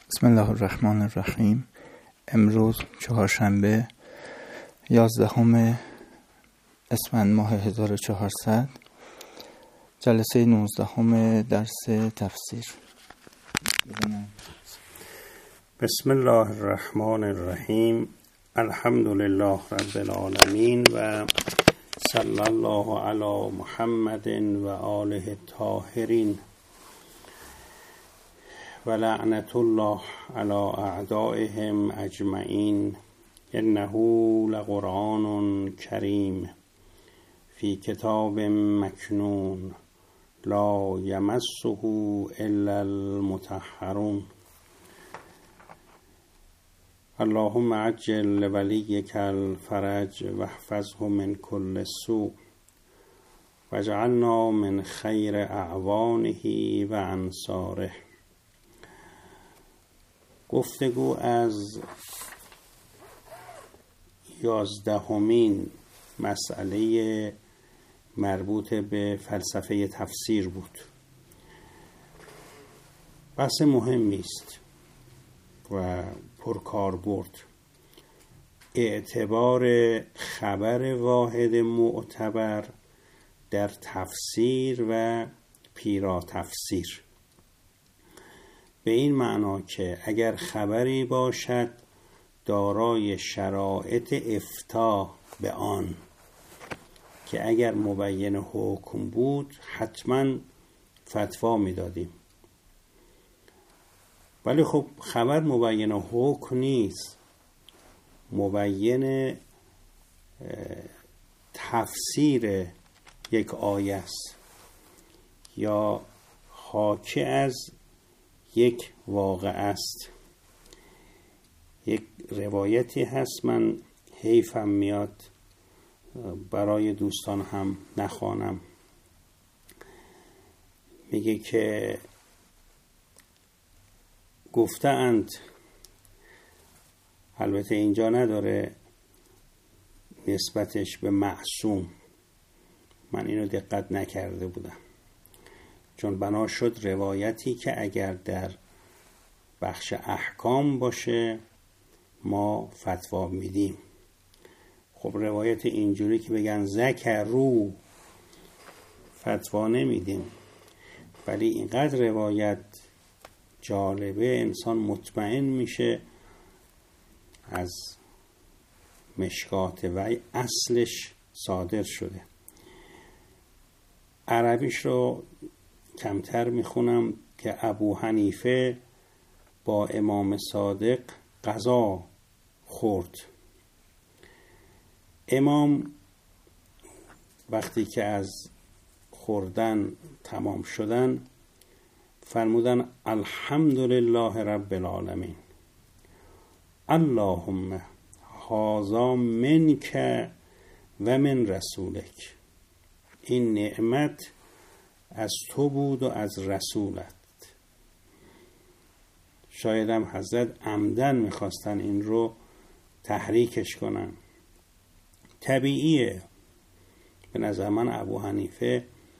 بسم الله الرحمن الرحیم. امروز چهارشنبه 11 اسفند ماه 1400، جلسه 19 درس تفسیر. بسم الله الرحمن الرحیم. الحمد لله رب العالمین و صلی الله علی محمد و آله الطاهرین و لعنت الله علی اعدائهم اجمعین. انه لقرآن کریم فی کتاب مکنون لا یمسه الا المطهرون. اللهم عجل لولیک الفرج واحفظه من كل سوء واجعلنا من خیر اعوانه و انصاره. گفتگو از 11مین مسئله مربوط به فلسفه تفسیر بود. بحث مهمی است و پرکاربرد. اعتبار خبر واحد معتبر در تفسیر و پیرا تفسیر، به این معنا که اگر خبری باشد دارای شرایط افتاء به آن، که اگر مبین حکم بود حتما فتوا میدادیم، ولی خب خبر مبین حکم نیست، مبین تفسیر یک آیه است یا حاکی از یک واقعه است. یک روایتی هست، من حیفم میاد برای دوستان هم نخوانم، میگه که گفتند، البته اینجا نداره نسبتش به معصوم، من اینو دقت نکرده بودم، چون بنا شد روایتی که اگر در بخش احکام باشه ما فتوا میدیم. خب روایت اینجوری که بگن ذکروا فتوا نمیدیم، ولی اینقدر روایت جالبه انسان مطمئن میشه از مشکات وحی اصلش صادر شده. عربیش رو کمتر میخونم که ابو حنیفه با امام صادق غذا خورد. امام وقتی که از خوردن تمام شدن فرمودن الحمدلله رب العالمین، اللهم هذا منک و من رسولک. این نعمت از تو بود و از رسولت. شاید هم حضرت عمدن میخواستن این رو تحریکش کنن. طبیعیه. به نظر من ابو حنیفه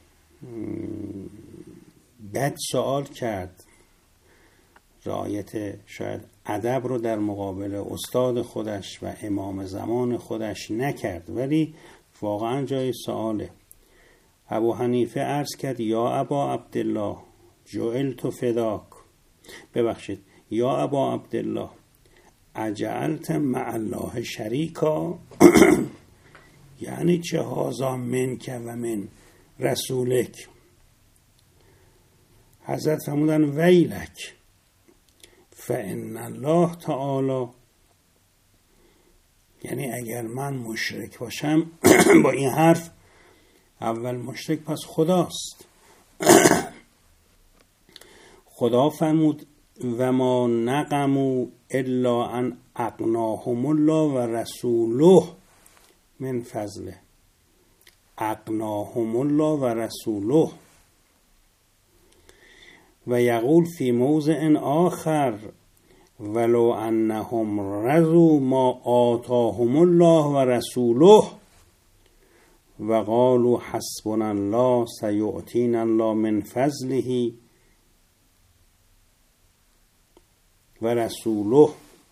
بد سوال کرد، رعایت شاید ادب رو در مقابل استاد خودش و امام زمان خودش نکرد، ولی واقعا جای سواله. ابو حنیفه عرض کرد یا ابا عبدالله جعلت فداک، ببخشید یا ابا عبدالله اجعلت مع الله شریکا یعنی چه هذا منک و من رسولک. حضرت فرمودن ویلک فان الله تعالی، یعنی اگر من مشرک باشم با این حرف، اول مشرک پس خداست. خدا فرمود و ما نقموا الا ان اغناهم الله و رسوله من فضله. اغناهم الله و رسوله. و یقول فی موضع آخر ولو انهم رضوا ما آتاهم الله و رسوله و قالوا حسبنا الله سیؤتینا الله من فضله و رسوله.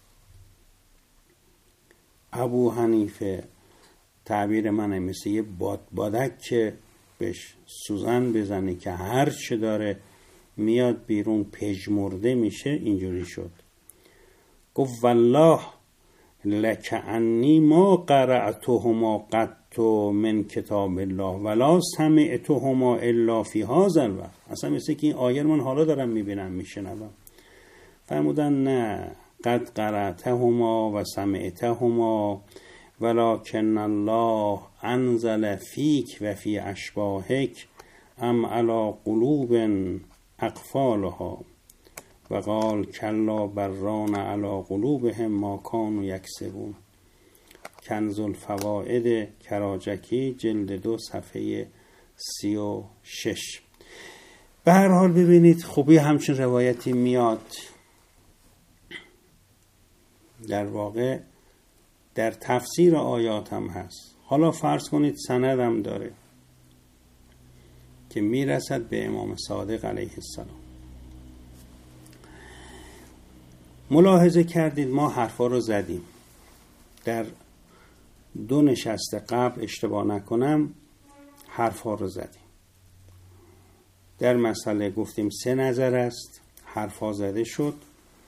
ابو حنیفه تعبیر منه مثل یه بادک که بهش سوزن بزنی که هر چه داره میاد بیرون پژمرده میشه، اینجوری شد. گفت والله لکعنی ما قرأتهما قط من کتاب الله ولا سمعتهما الا فی هذا الوقت. اصلا مثل که این آیه من حالا دارم میبینم میشنوم. فرمودن نه، قد قرأتهما و سمعتهما ولکن الله انزل فیک و فی اشباهک ام علی قلوب اقفالها و قال کلا بران علی قلوبهم ما کانوا یکسبون. کنز الفوائد کراجکی جلد 2 صفحه 36. به هر حال ببینید خوبی همچین روایتی میاد، در واقع در تفسیر آیات هم هست. حالا فرض کنید سندم داره که میرسد به امام صادق علیه السلام. ملاحظه کردید ما حرفا رو زدیم در 2 نشست قبل، اشتباه نکنم حرفا رو زدیم. در مسئله گفتیم 3 نظر است، حرفا زده شد.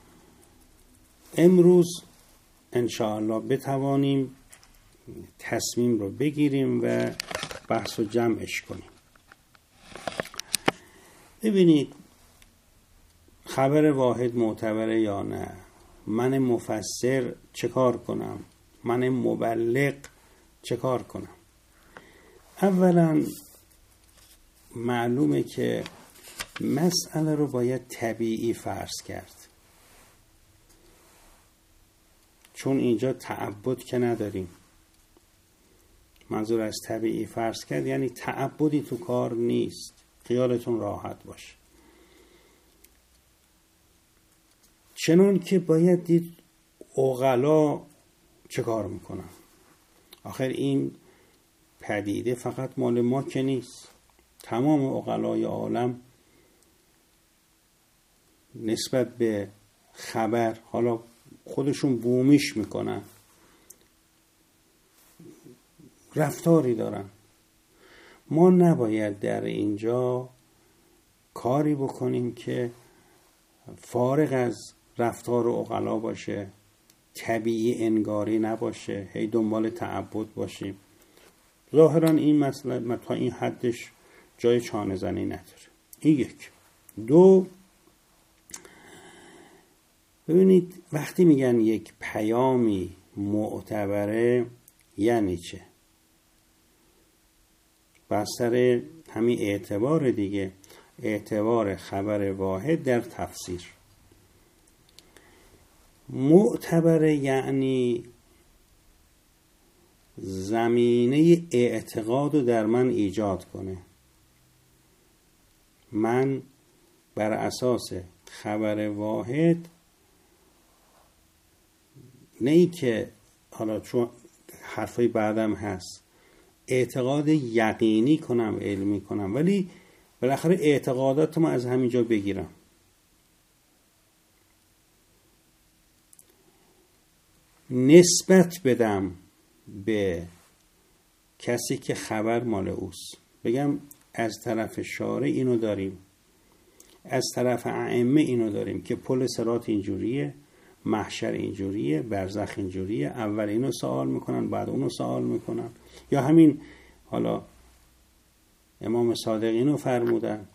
امروز انشاءالله بتوانیم تصمیم رو بگیریم و بحث رو جمعش کنیم. ببینید خبر واحد معتبره یا نه؟ من مفسر چه کار کنم؟ من مبلغ چه کار کنم؟ اولا معلومه که مسئله رو باید طبیعی فرض کرد، چون اینجا تعبد که نداریم. منظور از طبیعی فرض کرد یعنی تعبدی تو کار نیست، خیالتون راحت باشه. چنان که باید دید عقلا چه کار میکنن. آخر این پدیده فقط مال ما که نیست، تمام عقلای عالم نسبت به خبر حالا خودشون بومیش میکنن، رفتاری دارن. ما نباید در اینجا کاری بکنیم که فارغ از رفتار عقلا باشه، طبیعی انگاری نباشه، هی دنبال تعبد باشیم. ظاهرا این مسئله تا این حدش جای چانه زنی نداره. این 1. 2، ببینید وقتی میگن یک پیامی معتبره یعنی چه؟ بستر همین اعتبار دیگه، اعتبار خبر واحد در تفسیر. معتبره یعنی زمینه اعتقاد رو در من ایجاد کنه. من بر اساس خبر واحد، نه ای که حالا چون حرفای بعدم هست اعتقاد یقینی کنم، علمی کنم، ولی بالاخره اعتقادات ما از همینجا بگیرم. نسبت بدم به کسی که خبر مال اوست. بگم از طرف شارع اینو داریم، از طرف ائمه اینو داریم که پل صراط اینجوریه، محشر اینجوریه، برزخ اینجوریه، اول اینو سوال میکنن بعد اونو سوال میکنن. یا همین حالا امام صادق اینو فرمودند.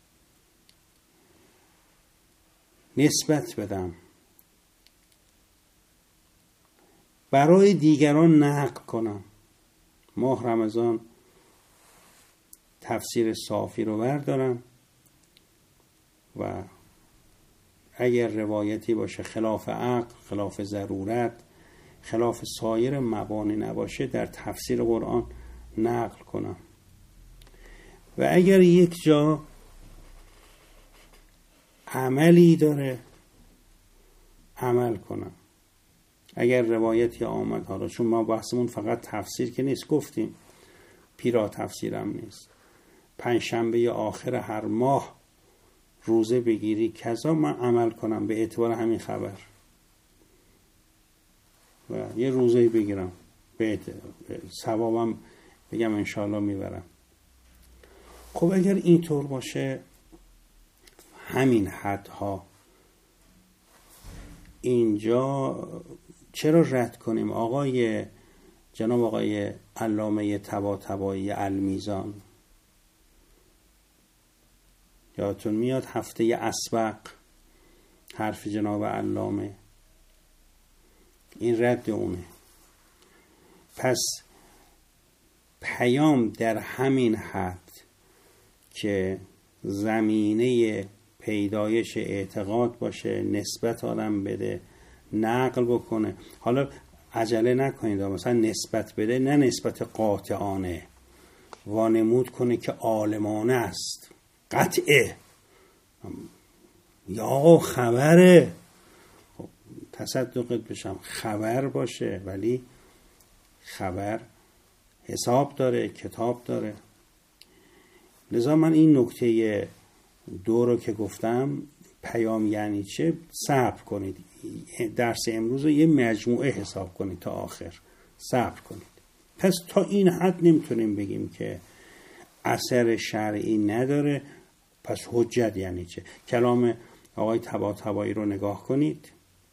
نسبت بدم، برای دیگران نقل کنم. ماه رمضان تفسیر صافی رو بردارم و اگر روایتی باشه خلاف عقل، خلاف ضرورت، خلاف سایر مبانی نباشه در تفسیر قرآن نقل کنم. و اگر یک جا عملی داره عمل کنم. اگر روایتی آمد، حالا چون ما بحثمون فقط تفسیر که نیست، گفتیم پیرا تفسیرم نیست، 5 شنبه آخر هر ماه روزه بگیری کذا، من عمل کنم به اعتبار همین خبر و یه روزه بگیرم به ثوابم بگم انشاءالله میبرم. خب اگر اینطور باشه همین حدها اینجا چرا رد کنیم؟ جناب آقای علامه طباطبایی المیزان، یادتون میاد هفته اسبق حرف جناب علامه، این رد اونه. پس پیام در همین حد که زمینه پیدایش اعتقاد باشه، نسبت آدم بده، نقل بکنه. حالا عجله نکنید، مثلا نسبت بده نه نسبت قاطعانه، وانمود کنه که عالمانه است، قطعه یا خبره. خب تصدقت بشم خبر باشه، ولی خبر حساب داره، کتاب داره. لذا من این نکته 2 رو که گفتم پیام یعنی چه صبر کنید، درس امروز رو یه مجموعه حساب کنید تا آخر، صبر کنید. پس تا این حد نمیتونیم بگیم که اثر شرعی نداره. پس حجت یعنی چه؟ کلام آقای طباطبایی رو نگاه کنید.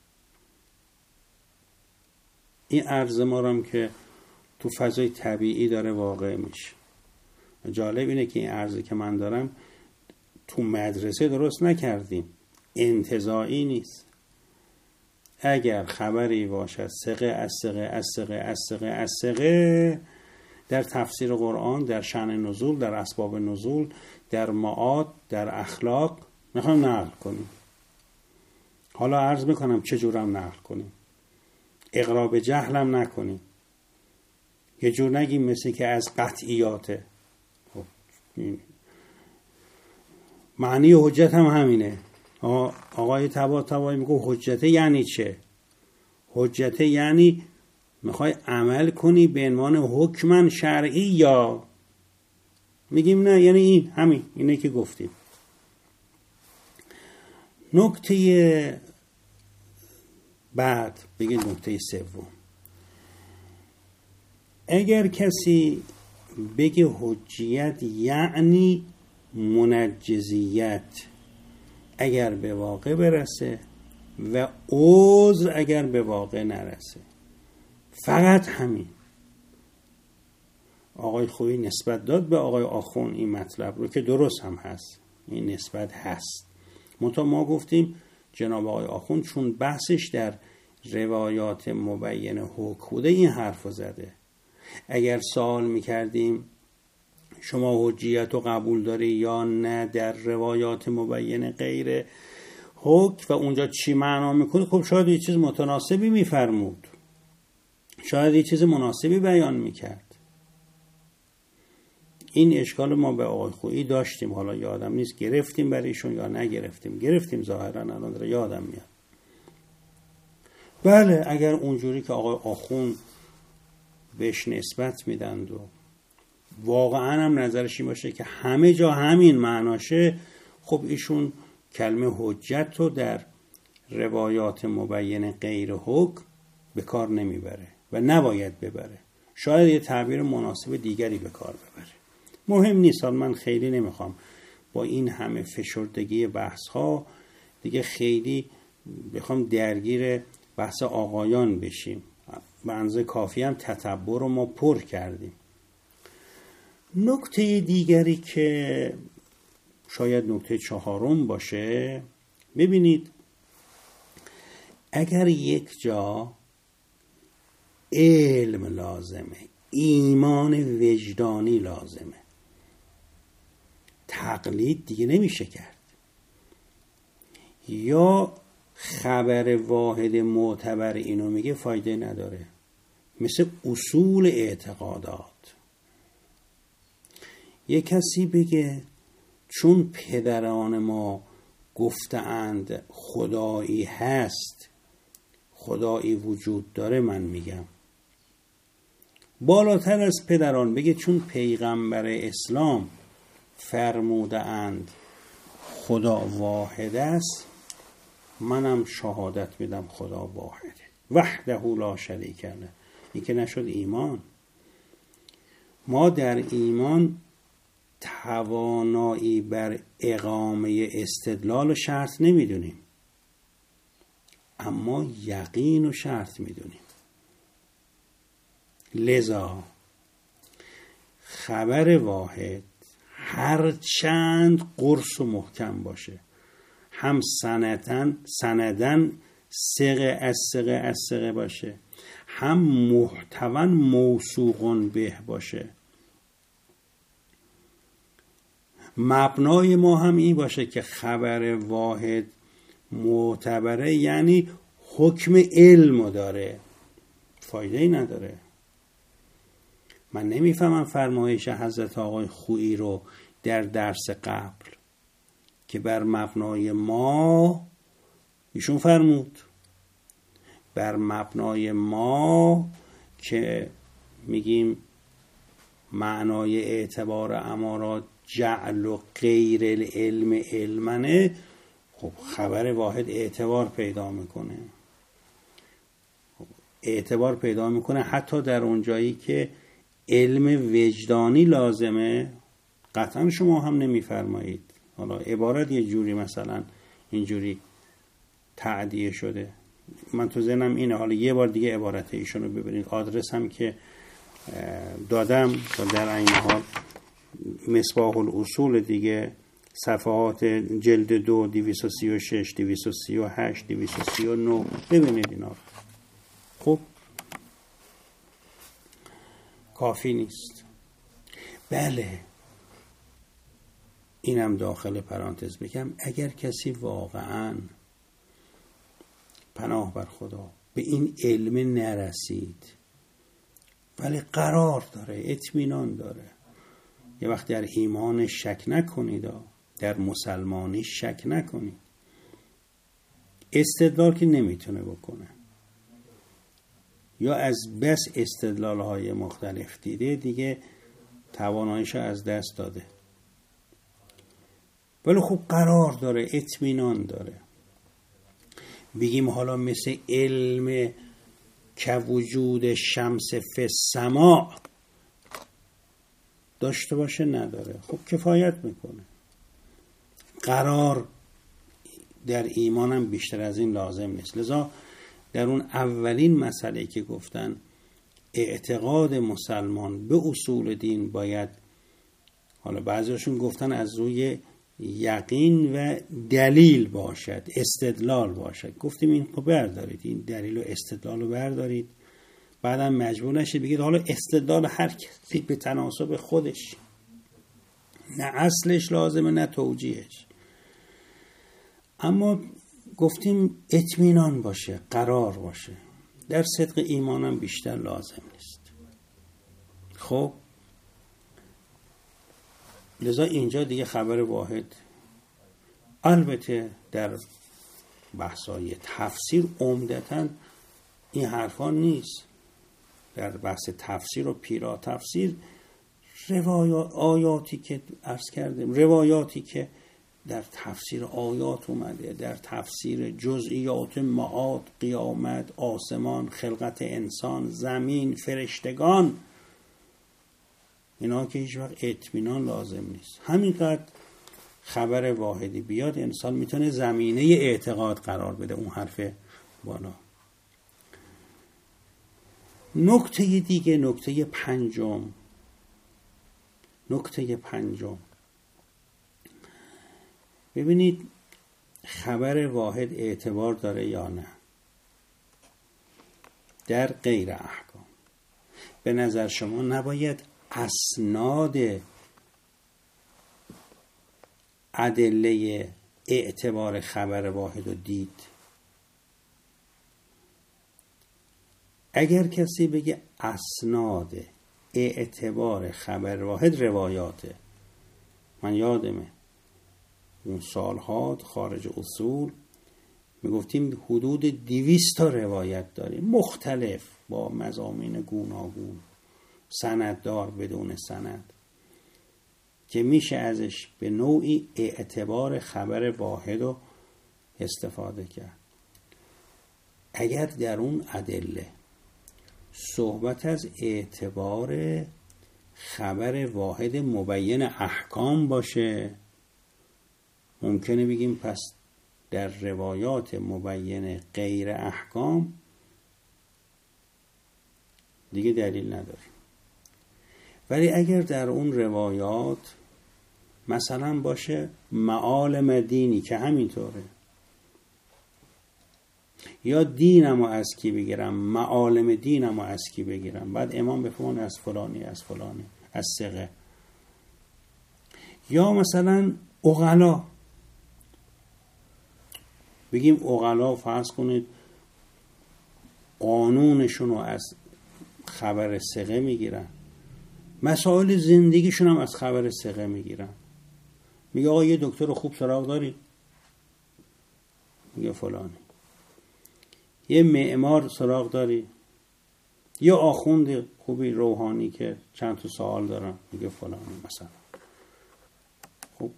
این عرض ما رو هم که تو فضای طبیعی داره واقع میشه. جالب اینه که این عرضی که من دارم تو مدرسه درست نکردیم، انتزاعی نیست. اگر خبری باشد ثقه در تفسیر قرآن، در شأن نزول، در اسباب نزول، در معاد، در اخلاق میخوایم نقل کنیم. حالا عرض میکنم چجورم نقل کنیم. اقراب جهلم نکنیم، یه جور نگیم مثل که از قطعیاته. معنی حجت هم همینه. آقای طباطبایی میگه حجت یعنی چه؟ حجت یعنی میخوای عمل کنی به عنوان حکم شرعی، یا میگیم نه یعنی این همین اینه که گفتیم. نکته بعد بگید نکته 3. اگر کسی بگه حجیت یعنی منجزیت اگر به واقع برسه و عذر اگر به واقع نرسه، فقط همین. آقای خویی نسبت داد به آقای آخون این مطلب رو که درست هم هست، این نسبت هست. منتها ما گفتیم جناب آقای آخون چون بحثش در روایات مبین حکم بوده این حرف رو زده. اگر سوال میکردیم شما حجیت رو قبول داری یا نه در روایات مبین غیر حکم و اونجا چی معنا میکنه، خب شاید یه چیز متناسبی میفرمود، شاید یه چیز مناسبی بیان میکرد. این اشکال ما به آقای خویی داشتیم، حالا یادم نیست گرفتیم برایشون یا نگرفتیم. گرفتیم ظاهرا، الان داره یادم میاد. بله اگر اونجوری که آقای آخون بهش نسبت میدند و واقعا هم نظرش این باشه که همه جا همین معناشه، خب ایشون کلمه حجت رو در روایات مبین غیر حکم به کار نمیبره و نباید ببره. شاید یه تعبیر مناسب دیگری به کار ببره. مهم نیست، من خیلی نمیخوام با این همه فشردگی بحث ها دیگه خیلی بخوام درگیر بحث آقایان بشیم. به اندازه کافی هم تتبع رو ما پر کردیم. نکته دیگری که شاید نکته 4 باشه، ببینید اگر یک جا علم لازمه، ایمان وجدانی لازمه، تقلید دیگه نمیشه کرد، یا خبر واحد معتبر اینو میگه فایده نداره، مثل اصول اعتقادات. یک کسی بگه چون پدران ما گفتند خدایی هست، خدایی وجود داره، من میگم بالاتر از پدران بگه چون پیغمبر اسلام فرموده اند خدا واحد است، منم شهادت میدم خدا واحده، وحده لا شریک له. این که نشد ایمان. ما در ایمان توانایی بر اقامه استدلال و شرط نمیدونیم، اما یقین و شرط میدونیم. لذا خبر واحد هر چند قرص و محکم باشه، هم سندن ثقه از ثقه باشه، هم محتوا موثوق به باشه، مبنای ما هم این باشه که خبر واحد معتبره، یعنی حکم علم داره، فایده ای نداره. من نمیفهمم فرمایش حضرت آقای خویی رو در درس قبل که بر مبنای ما، ایشون فرمود بر مبنای ما که میگیم معنای اعتبار امارات جعل و غیر العلم علمنه، خب خبر واحد اعتبار پیدا میکنه. اعتبار پیدا میکنه حتی در اونجایی که علم وجدانی لازمه، قطعا شما هم نمیفرمایید. حالا عبارت یه جوری مثلا اینجوری تعدیه شده، من تو ذهنم اینه. حالا یه بار دیگه عبارت ایشون رو ببینید، آدرس هم که دادم و در این حال مصباح الاصول دیگه، صفحات جلد 2 236 238 239 ببینید اینا. خب کافی نیست. بله اینم داخل پرانتز بگم، اگر کسی واقعاً پناه بر خدا به این علم نرسید ولی قرار داره، اطمینان داره، یه وقت در ایمان شک نکنید، در مسلمانی شک نکنید. استدلال که نمیتونه بکنه، یا از بس استدلال های مختلف دیده دیگه تواناییشو از دست داده، ولی خب قرار داره، اطمینان داره. بگیم حالا مثل علم که وجود شمس فی السماء داشته باشه نداره، خب کفایت میکنه. قرار در ایمانم بیشتر از این لازم نیست. لذا در اون اولین مسئله که گفتن اعتقاد مسلمان به اصول دین باید، حالا بعضیشون گفتن از روی یقین و دلیل باشد، استدلال باشد. گفتیم این رو بردارید، این دلیل و استدلال رو بردارید، بعدم مجبور نشید بگید حالا استدلال هر کسی به تناسب خودش، نه اصلش لازمه نه توجیهش. اما گفتیم اطمینان باشه، قرار باشه. در صدق ایمانم بیشتر لازم نیست. خب لذا اینجا دیگه خبر واحد، البته در بحثای تفسیر عمدتاً این حرفا نیست. در بحث تفسیر و پیرا تفسیر آیاتی که عرض کردیم، روایاتی که در تفسیر آیات اومده، در تفسیر جزئیات معاد، قیامت، آسمان، خلقت انسان، زمین، فرشتگان، اینا که هیچ وقت اطمینان لازم نیست. همینقدر خبر واحدی بیاد انسان میتونه زمینه اعتقاد قرار بده، اون حرف بالا. نکته دیگه، نکته پنجم، ببینید خبر واحد اعتبار داره یا نه در غیر احکام. به نظر شما نباید اسناد ادله اعتبار خبر واحد رو دید؟ اگر کسی بگه اسناد اعتبار خبر واحد روایاته، من یادمه اون سالها خارج اصول میگفتیم حدود 200 تا روایت داریم مختلف با مضامین گوناگون، سنددار بدون سند. که میشه ازش به نوعی اعتبار خبر واحد رو استفاده کرد. اگر در اون ادله صحبت از اعتبار خبر واحد مبین احکام باشه، ممکنه بگیم پس در روایات مبین غیر احکام دیگه دلیل نداریم. ولی اگر در اون روایات مثلا باشه معالم دینی که همینطوره، یا دینمو از کی بگیرم، معالم دینمو از کی بگیرم، بعد امام بفرمونه از فلانی از فلانی از ثقه، یا مثلا عقلا بگیم عقلا فرض کنید قانونشون رو از خبر ثقه میگیرن، مسائل زندگیشون هم از خبر ثقه میگیرن. میگه آقا یه دکتر خوب سراغ داری؟ میگه فلانی. یه معمار سراغ داری؟ یه آخوند خوبی روحانی که چند تا سوال دارن؟ میگه فلانی مثلا. خب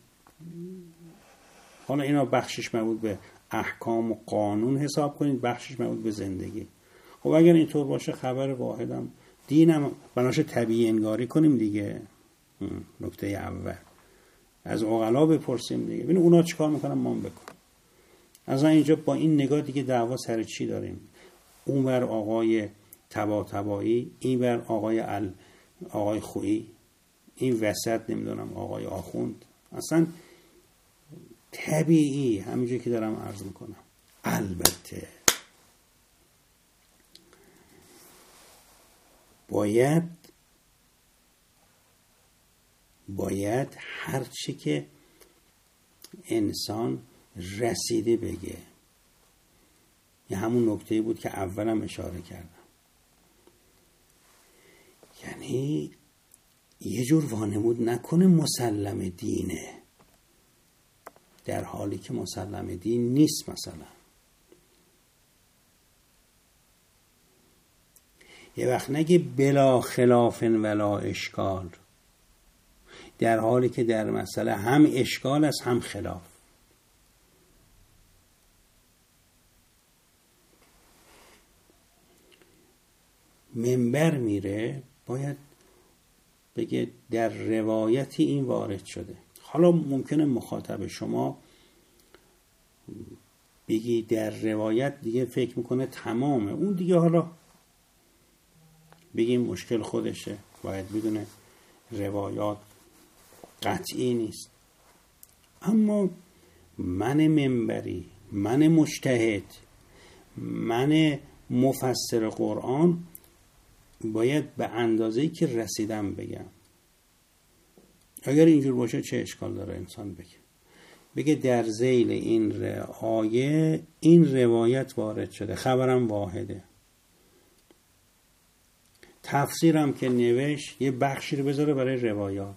حالا اینا بخشش مربوط به احکام و قانون حساب کنید، بخشش مربوط به زندگی. خب اگر اینطور باشه خبر واحدم دینم بناشه طبیعی انگاری کنیم دیگه. نکته اول از عقلا بپرسیم دیگه، ببین اونا چیکار میکنن ما هم بکنیم. از اینجا با این نگاه دیگه دعوا سر چی داریم؟ اون بر آقای طباطبایی، این بر آقای خویی، این وسط نمیدونم آقای آخوند. اصلا طبیعی همینجوری که دارم عرض میکنم. البته باید هر چی که انسان رسیده بگه. یه همون نکته بود که اولم اشاره کردم، یعنی یه جور وانمود نکنه مسلم دینه در حالی که مسلم دین نیست. مثلا یه وقت نگه بلا خلاف ولا اشکال، در حالی که در مسئله هم اشکال است هم خلاف. منبر میره باید بگه در روایتی این وارد شده. حالا ممکنه مخاطب شما بگی در روایت دیگه فکر میکنه تمامه، اون دیگه حالا بگیم مشکل خودشه، باید بدونه روایات قطعی نیست. اما من منبری، من مجتهد، من مفسر قرآن باید به اندازه‌ای که رسیدم بگم. اگر اینجور باشه چه اشکال داره انسان بگه در ذیل این آیه این روایت وارد شده، خبرم واحده. تفسیرم که نوشت یه بخشی رو بذاره برای روایات،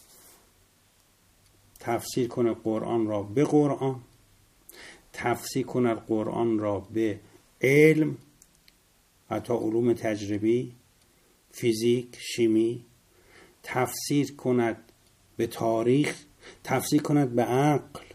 تفسیر کنه قرآن را به قرآن، تفسیر کنه قرآن را به علم، حتی علوم تجربی، فیزیک، شیمی، تفسیر کند به تاریخ، تفسیر کند به عقل.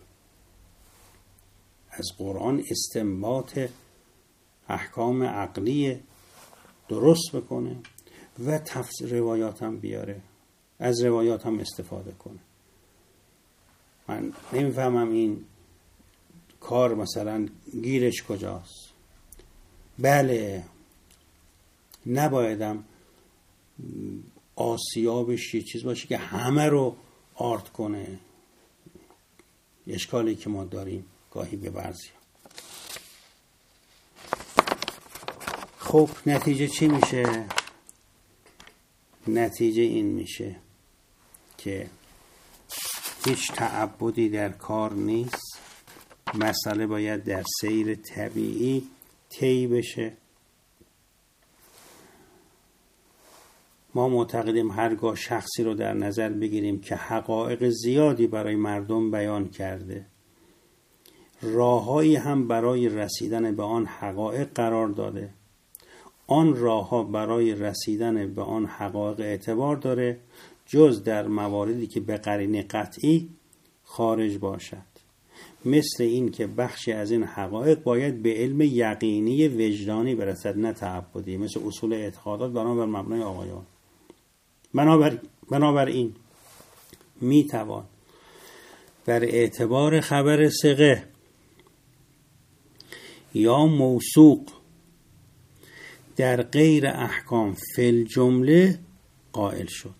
از قرآن استنباط احکام عقلی درست بکنه و تفسیر روایات هم بیاره، از روایات هم استفاده کنه. من نمیفهمم این کار مثلا گیرش کجاست. بله نبایدم آسیابش یه چیز باشه که همه رو آرد کنه، اشکالی که ما داریم گاهی به بعضی. خب نتیجه چی میشه؟ نتیجه این میشه که هیچ تعبدی در کار نیست، مسئله باید در سیر طبیعی طی بشه. ما معتقدیم هرگاه شخصی رو در نظر بگیریم که حقایق زیادی برای مردم بیان کرده، راههایی هم برای رسیدن به آن حقایق قرار داده، آن راهها برای رسیدن به آن حقایق اعتبار داره، جز در مواردی که به قرینه قطعی خارج باشد، مثل این که بخشی از این حقایق باید به علم یقینی وجدانی برسد نه تعبدی، مثل اصول اعتقادات بنابر مبنای آقایان. بنابراین میتوان در اعتبار خبر ثقه یا موثوق در غیر احکام فی الجمله قائل شد.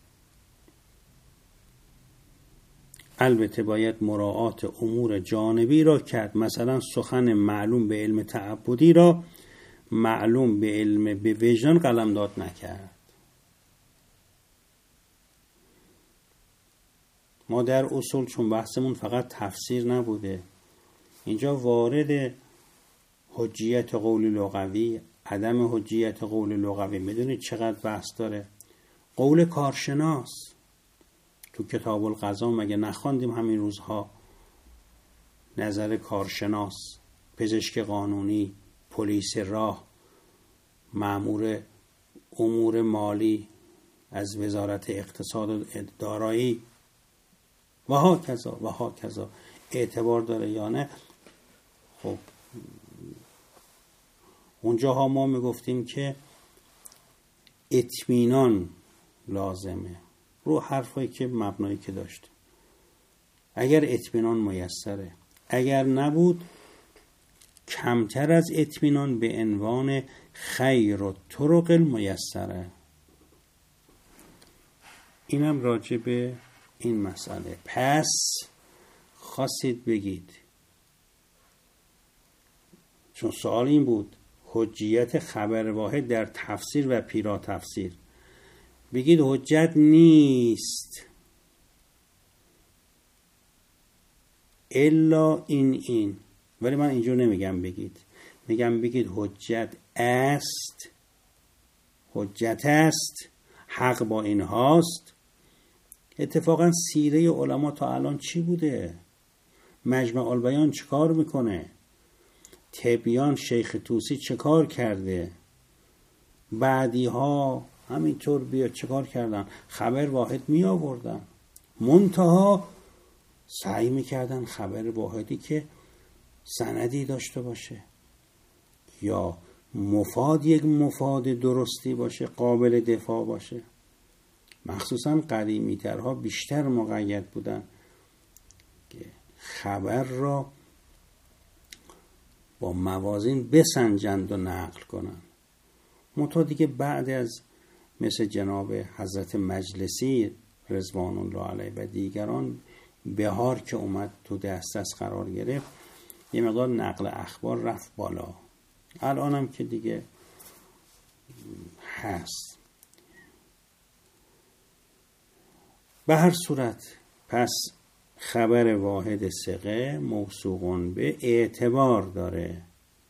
البته باید مراعات امور جانبی را کرد، مثلا سخن معلوم به علم تعبدی را معلوم به علم به وجدان قلمداد نکرد. ما در اصول چون بحثمون فقط تفسیر نبوده، اینجا وارد حجیت قول لغوی، عدم حجیت قول لغوی، میدونید چقدر بحث داره. قول کارشناس تو کتاب القضا مگه نخواندیم همین روزها؟ نظر کارشناس، پزشک قانونی، پلیس راه، مأمور امور مالی از وزارت اقتصاد و دارایی و ها کذا اعتبار داره یا نه؟ خب اونجاها ما میگفتیم که اطمینان لازمه رو حرفایی که مبنایی که داشتیم. اگر اطمینان میسره، اگر نبود کمتر از اطمینان به عنوان خیر و طرق المیسره. اینم راجع به این مسئله. پس خواستید بگید، چون سوال این بود حجیت خبر واحد در تفسیر و پیرا تفسیر، بگید حجت نیست الا این. ولی من اینجور نمیگم بگید، میگم بگید حجت است، حجت است، حق با این هاست. اتفاقا سیره علما تا الان چی بوده؟ مجمع البیان چه کار میکنه؟ تبیان شیخ طوسی چه کار کرده؟ بعدی ها همینطور بیا چه کار کردن؟ خبر واحد می آوردن، منتها سعی میکردن خبر واحدی که سندی داشته باشه یا یک مفاد درستی باشه، قابل دفاع باشه. مخصوصا قدیمی ترها بیشتر مقید بودن که خبر را با موازین بسنجند و نقل کنند. منتها دیگه بعد از مثل جناب حضرت مجلسی رضوان الله علیه و دیگران بهار که اومد تو دسترس قرار گرفت، یه مقدار نقل اخبار رفت بالا. الان هم که دیگه هست. به هر صورت پس خبر واحد ثقه موثوقون به اعتبار داره،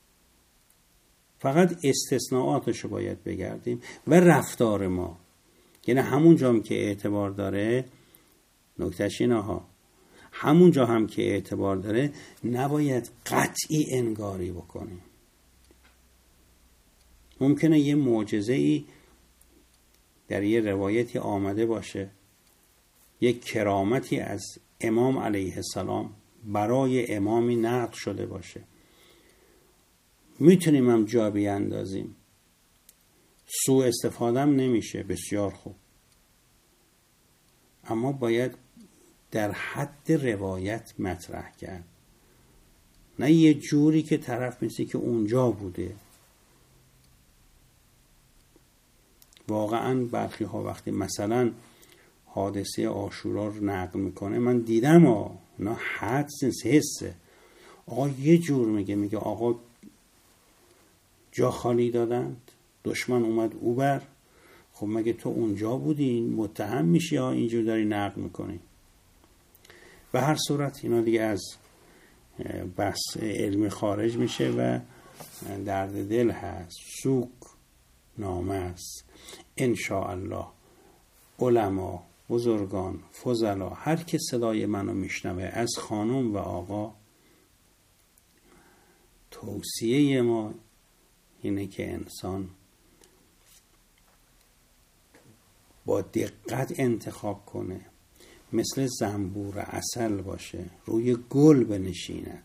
فقط استثناءاتشو باید بگردیم. و رفتار ما، یعنی همون جا هم که اعتبار داره، نکتهش اینه ها، همون جا هم که اعتبار داره نباید قطعی انگاری بکنیم. ممکنه یه معجزه‌ای در یه روایتی آمده باشه، یک کرامتی از امام علیه السلام برای امامی نقل شده باشه، میتونیم هم جا بیاندازیم، سوء استفاده هم نمیشه، بسیار خوب. اما باید در حد روایت مطرح کرد، نه یه جوری که طرف مثل که اونجا بوده. واقعا برخی ها وقتی مثلا حادثه عاشورا رو نقل میکنه، من دیدم نه حسه آقا یه جور میگه آقا جا خالی دادند، دشمن اومد اوبر. خب مگه تو اونجا بودی؟ متهم میشی ها اینجور داری نقل میکنی. به هر صورت اینا دیگه از بحث علم خارج میشه و درد دل هست، سوک نامه است. انشاءالله علما، بزرگان، فضلا، هر که صدای منو میشنوه، از خانم و آقا، توصیه ما اینه که انسان با دقت انتخاب کنه، مثل زنبور عسل باشه، روی گل بنشیند،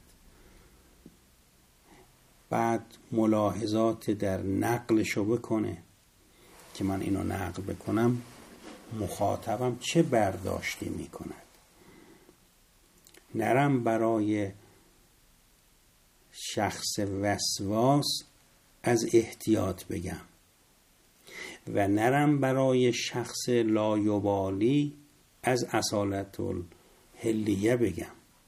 بعد ملاحظات در نقلشو بکنه که من اینو نقل بکنم مخاطبم چه برداشتی میکند. نرم برای شخص وسواس از احتیاط بگم و نرم برای شخص لایبالی از اصالت الحلیه بگم.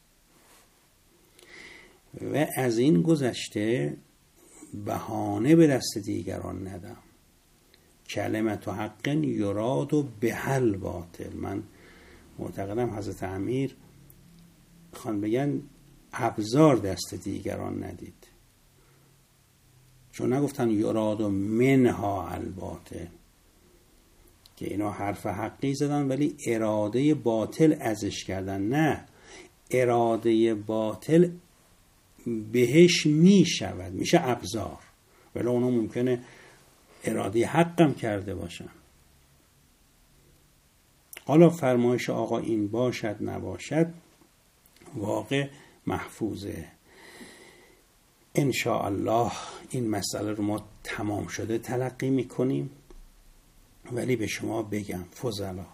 و از این گذشته بهانه به دست دیگران ندم. کلمت حق یراد و بهل باطل. من معتقدم حضرت امیر خان بگن ابزار دست دیگران ندید، چون نگفتن یراد و منها الباطل که اینا حرف حقی زدن ولی اراده باطل ازش کردن. نه، اراده باطل بهش می شود، میشه ابزار، ولی اونا ممکنه اراده حقم کرده باشن. حالا فرمایش آقا این باشد نباشد واقع محفوظه. انشاءالله این مسئله رو ما تمام شده تلقی میکنیم. ولی به شما بگم فضلا،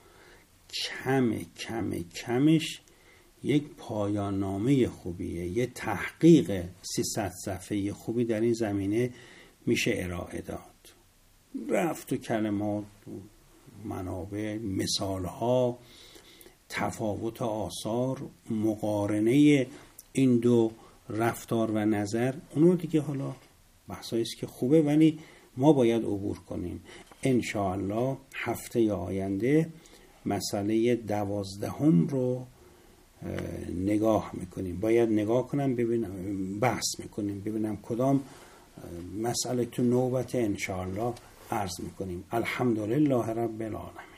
کمش یک پایان نامه خوبیه، یه تحقیق 300 صفحه خوبی در این زمینه میشه ارائه داد. رفت و کلمات، منابع، مثالها، تفاوت آثار، مقارنه این دو رفتار و نظر، اونو دیگه حالا بحثاییست که خوبه ولی ما باید عبور کنیم. انشاءالله هفته آینده مسئله 12 رو نگاه میکنیم. باید نگاه کنم ببینم، بحث میکنیم ببینم کدام مسئله تو نوبت انشاءالله عرض میکنیم. الحمدلله رب العالمین.